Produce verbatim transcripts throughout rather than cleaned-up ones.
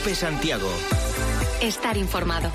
COPE Santiago. Estar informado.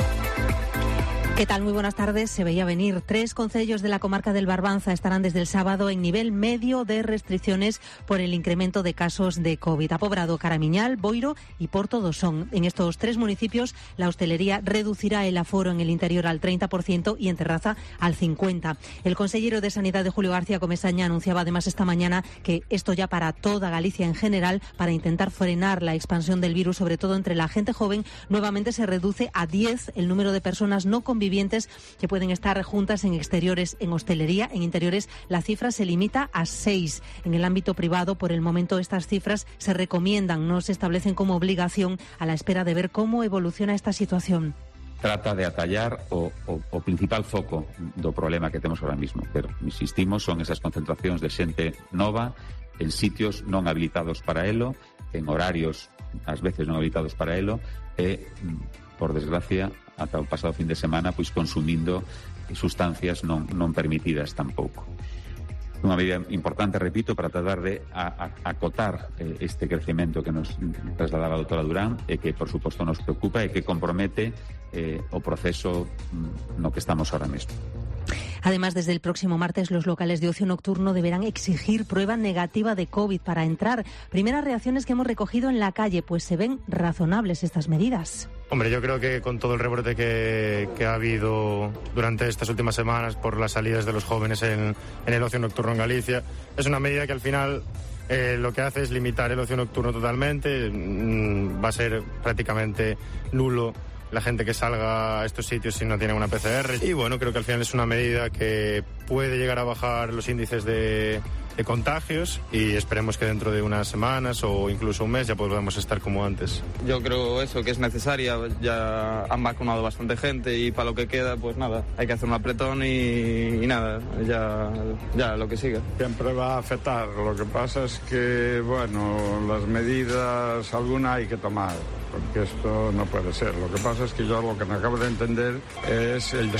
¿Qué tal? Muy buenas tardes. Se veía venir. Tres concellos de la comarca del Barbanza estarán desde el sábado en nivel medio de restricciones por el incremento de casos de COVID. Apobrado, Caramiñal, Boiro y Porto do Son. En estos tres municipios, la hostelería reducirá el aforo en el interior al treinta por ciento y en terraza al cincuenta por ciento. El consejero de Sanidad de Julio García Comesaña anunciaba además esta mañana que esto ya para toda Galicia en general, para intentar frenar la expansión del virus, sobre todo entre la gente joven, nuevamente se reduce a diez el número de personas no convivientes vivientes que pueden estar juntas en exteriores, en hostelería. En interiores la cifra se limita a seis. En el ámbito privado, por el momento, estas cifras se recomiendan, no se establecen como obligación, a la espera de ver cómo evoluciona esta situación. Trata de atallar o, o, o principal foco do problema que temos ahora mismo, pero insistimos, son esas concentracións de xente nova en sitios non habilitados para elo, en horarios ás veces non habilitados para elo e, por desgracia, ata o pasado fin de semana, pois consumindo sustancias non, non permitidas tampouco. Unha medida importante, repito, para tratar de a, a, acotar eh, este crecemento que nos trasladaba a doutora Durán e que, por suposto, nos preocupa e que compromete eh, o proceso no que estamos ahora mesmo. Además, desde el próximo martes, los locales de ocio nocturno deberán exigir prueba negativa de COVID para entrar. Primeras reacciones que hemos recogido en la calle, pues se ven razonables estas medidas. Hombre, yo creo que con todo el rebrote que, que ha habido durante estas últimas semanas por las salidas de los jóvenes en, en el ocio nocturno en Galicia, es una medida que al final eh, lo que hace es limitar el ocio nocturno totalmente. Mm, va a ser prácticamente nulo la gente que salga a estos sitios si no tiene una P C R. Y bueno, creo que al final es una medida que puede llegar a bajar los índices de, de contagios y esperemos que dentro de unas semanas o incluso un mes ya podamos estar como antes. Yo creo eso, que es necesaria. Ya han vacunado bastante gente y para lo que queda, pues nada, hay que hacer un apretón y, y nada, ya, ya lo que siga. Siempre va a afectar. Lo que pasa es que, bueno, las medidas, alguna hay que tomar, porque esto no puede ser. Lo que pasa es que yo lo que me acabo de entender es el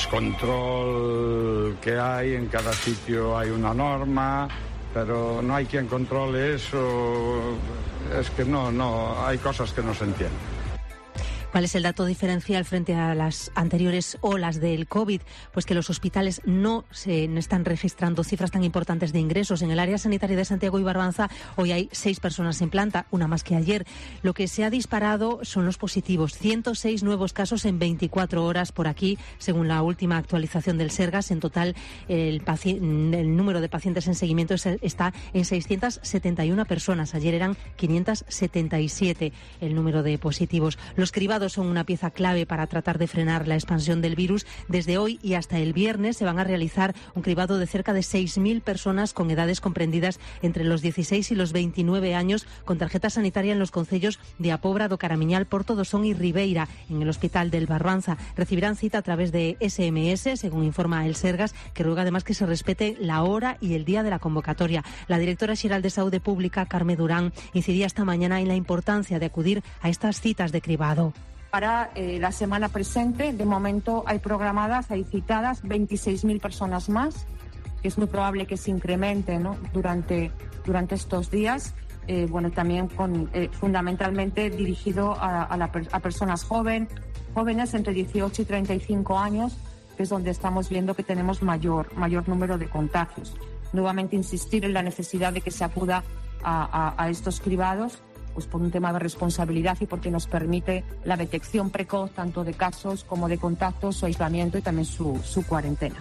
descontrol que hay. En cada sitio hay una norma, pero no hay quien controle eso. Es que no, no, hay cosas que no se entienden. ¿Cuál es el dato diferencial frente a las anteriores olas del COVID? Pues que los hospitales no se no están registrando cifras tan importantes de ingresos. En el área sanitaria de Santiago y Barbanza hoy hay seis personas en planta, una más que ayer. Lo que se ha disparado son los positivos. ciento seis nuevos casos en veinticuatro horas por aquí, según la última actualización del Sergas. En total, el, el número de pacientes en seguimiento está en seiscientas setenta y una personas. Ayer eran quinientas setenta y siete el número de positivos. Los cribados son una pieza clave para tratar de frenar la expansión del virus. Desde hoy y hasta el viernes se van a realizar un cribado de cerca de seis mil personas con edades comprendidas entre los dieciséis y los veintinueve años con tarjeta sanitaria en los concellos de Apobra, do Caramiñal, Porto do Son y Ribeira. En el Hospital del Barbanza recibirán cita a través de ese eme ese, según informa el Sergas, que ruega además que se respete la hora y el día de la convocatoria. La directora xeral de Saúde Pública, Carme Durán, incidía esta mañana en la importancia de acudir a estas citas de cribado. Para eh, la semana presente, de momento hay programadas, hay citadas veintiséis mil personas más, que es muy probable que se incremente, ¿no?, durante, durante estos días. Eh, bueno, también con, eh, fundamentalmente dirigido a, a, la, a personas joven, jóvenes entre dieciocho y treinta y cinco años, que es donde estamos viendo que tenemos mayor, mayor número de contagios. Nuevamente insistir en la necesidad de que se acuda a, a, a estos cribados, pues por un tema de responsabilidad y porque nos permite la detección precoz tanto de casos como de contactos, su aislamiento y también su, su cuarentena.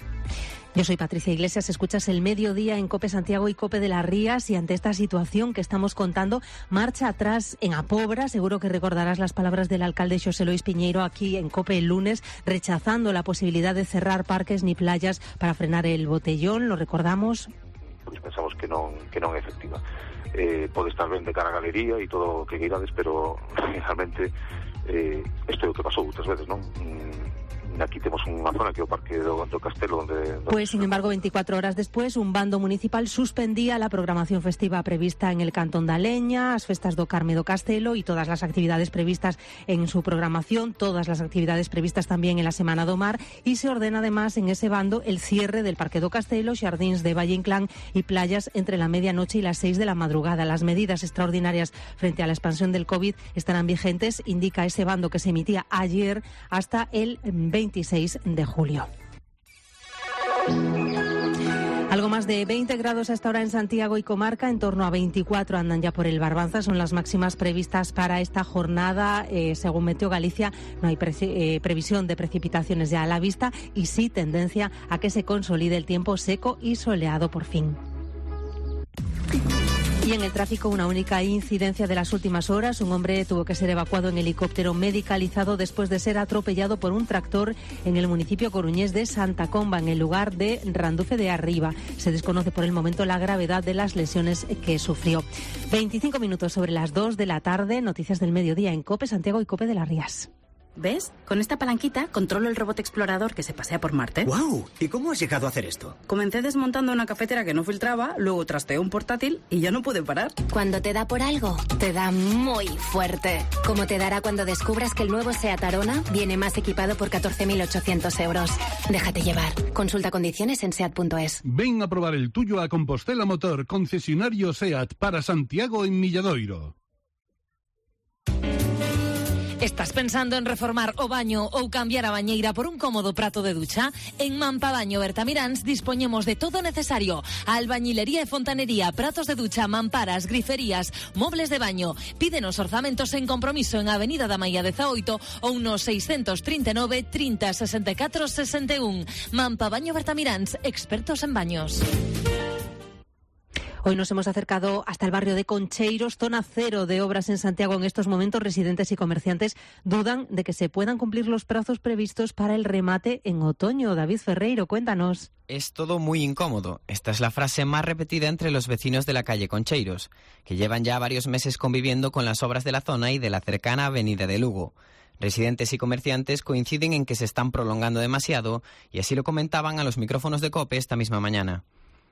Yo soy Patricia Iglesias, escuchas El Mediodía en COPE Santiago y COPE de las Rías, y ante esta situación que estamos contando, marcha atrás en Apobra. Seguro que recordarás las palabras del alcalde Xosé Lois Piñeiro aquí en COPE el lunes, rechazando la posibilidad de cerrar parques ni playas para frenar el botellón. ¿Lo recordamos? Pues pensamos que non, que non é efectiva. Eh, pode estar ben de cara a galería e todo o que queirades, pero realmente eh, isto é o que pasou outras veces, non? Mm, aquí temos unha zona que é o Parque do, do Castelo onde, onde... Pues sin embargo, veinticuatro horas después, un bando municipal suspendía la programación festiva prevista en el Cantón da Leña, as festas do Carme do Castelo y todas las actividades previstas en su programación, todas las actividades previstas también en la Semana do Mar, y se ordena además en ese bando el cierre del Parque do Castelo, xardíns de Valle Inclán y playas entre la medianoche y las seis de la madrugada. Las medidas extraordinarias frente a la expansión del COVID estarán vigentes, indica ese bando que se emitía ayer, hasta el veintiséis de julio. Algo más de veinte grados hasta ahora en Santiago y comarca, en torno a veinticuatro andan ya por el Barbanza, son las máximas previstas para esta jornada. Eh, según Meteo Galicia, no hay pre eh, previsión de precipitaciones ya a la vista y sí tendencia a que se consolide el tiempo seco y soleado por fin. Y en el tráfico, una única incidencia de las últimas horas. Un hombre tuvo que ser evacuado en helicóptero medicalizado después de ser atropellado por un tractor en el municipio coruñés de Santa Comba, en el lugar de Randufe de Arriba. Se desconoce por el momento la gravedad de las lesiones que sufrió. veinticinco minutos sobre las dos de la tarde. Noticias del mediodía en COPE Santiago y COPE de las Rías. ¿Ves? Con esta palanquita controlo el robot explorador que se pasea por Marte. ¡Guau! ¿Y cómo has llegado a hacer esto? Comencé desmontando una cafetera que no filtraba, luego trasteé un portátil y ya no pude parar. Cuando te da por algo, te da muy fuerte. Como te dará cuando descubras que el nuevo SEAT Arona viene más equipado por catorce mil ochocientos euros. Déjate llevar. Consulta condiciones en seat punto es. Ven a probar el tuyo a Compostela Motor, concesionario SEAT para Santiago en Milladoiro. Estás pensando en reformar o baño ou cambiar a bañeira por un cómodo prato de ducha? En Mampabaño Bertamiráns dispoñemos de todo necesario: albañilería e fontanería, pratos de ducha, mamparas, griferías, mobles de baño. Pídenos orzamentos en compromiso en Avenida da Maia dezaoito ou no seiscentos trinta e nove, trinta, sesenta e catro, sesenta e un. Mampabaño Bertamiráns, expertos en baños. Hoy nos hemos acercado hasta el barrio de Concheiros, zona cero de obras en Santiago. En estos momentos, residentes y comerciantes dudan de que se puedan cumplir los plazos previstos para el remate en otoño. David Ferreiro, cuéntanos. Es todo muy incómodo. Esta es la frase más repetida entre los vecinos de la calle Concheiros, que llevan ya varios meses conviviendo con las obras de la zona y de la cercana avenida de Lugo. Residentes y comerciantes coinciden en que se están prolongando demasiado y así lo comentaban a los micrófonos de COPE esta misma mañana.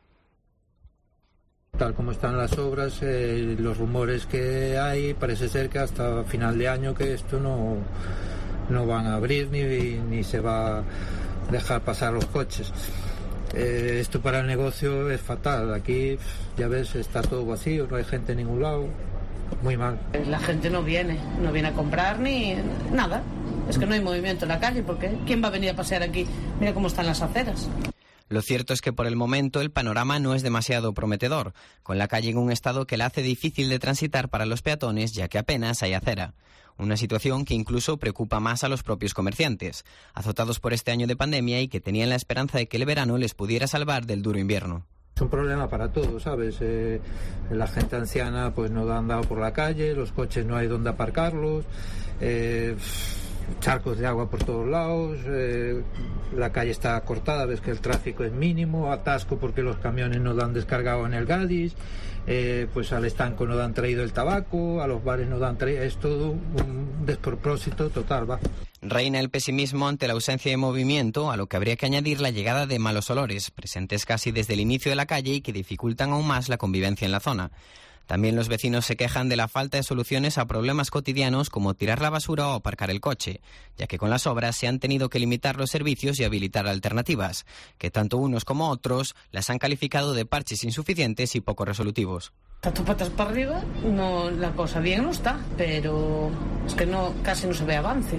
Tal como están las obras, eh, los rumores que hay, parece ser que hasta final de año que esto no, no van a abrir ni, ni se va a dejar pasar los coches. Eh, esto para el negocio es fatal. Aquí, ya ves, está todo vacío, no hay gente en ningún lado. Muy mal. La gente no viene, no viene a comprar ni nada. Es que no hay movimiento en la calle, porque ¿quién va a venir a pasear aquí? Mira cómo están las aceras. Lo cierto es que por el momento el panorama no es demasiado prometedor, con la calle en un estado que la hace difícil de transitar para los peatones, ya que apenas hay acera. Una situación que incluso preocupa más a los propios comerciantes, azotados por este año de pandemia y que tenían la esperanza de que el verano les pudiera salvar del duro invierno. Es un problema para todos, ¿sabes? Eh, la gente anciana pues no da andado por la calle, los coches no hay donde aparcarlos, eh, charcos de agua por todos lados, eh, la calle está cortada, ves que el tráfico es mínimo, atasco porque los camiones no dan descargado en el Gadis, eh, pues al estanco no dan traído el tabaco, a los bares no dan traído, es todo un despropósito total, va. Reina el pesimismo ante la ausencia de movimiento, a lo que habría que añadir la llegada de malos olores, presentes casi desde el inicio de la calle y que dificultan aún más la convivencia en la zona. También los vecinos se quejan de la falta de soluciones a problemas cotidianos como tirar la basura o aparcar el coche, ya que con las obras se han tenido que limitar los servicios y habilitar alternativas, que tanto unos como otros las han calificado de parches insuficientes y poco resolutivos. Tanto patas para arriba, no, la cosa bien no está, pero es que no, casi no se ve avance.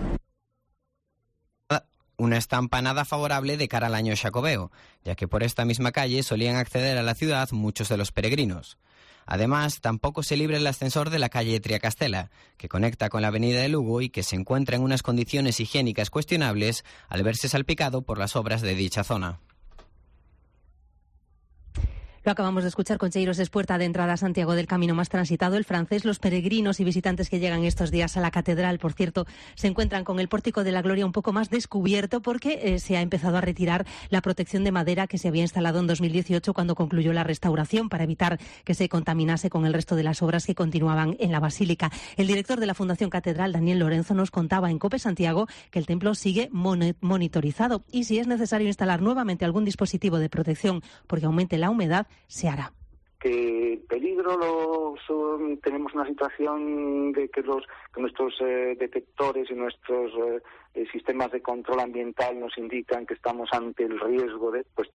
Una estampa nada favorable de cara al año xacobeo, ya que por esta misma calle solían acceder a la ciudad muchos de los peregrinos. Además, tampoco se libra el ascensor de la calle Triacastela, que conecta con la avenida de Lugo y que se encuentra en unas condiciones higiénicas cuestionables al verse salpicado por las obras de dicha zona. Lo acabamos de escuchar, Concheiros es puerta de entrada a Santiago del camino más transitado, el francés. Los peregrinos y visitantes que llegan estos días a la catedral, por cierto, se encuentran con el Pórtico de la Gloria un poco más descubierto porque eh, se ha empezado a retirar la protección de madera que se había instalado en dos mil dieciocho cuando concluyó la restauración para evitar que se contaminase con el resto de las obras que continuaban en la basílica. El director de la Fundación Catedral, Daniel Lorenzo, nos contaba en COPE Santiago que el templo sigue monitorizado y si es necesario instalar nuevamente algún dispositivo de protección porque aumente la humedad, se hará. Que peligro lo son, tenemos una situación de que los que nuestros eh, detectores y nuestros eh, sistemas de control ambiental nos indican que estamos ante el riesgo de, pues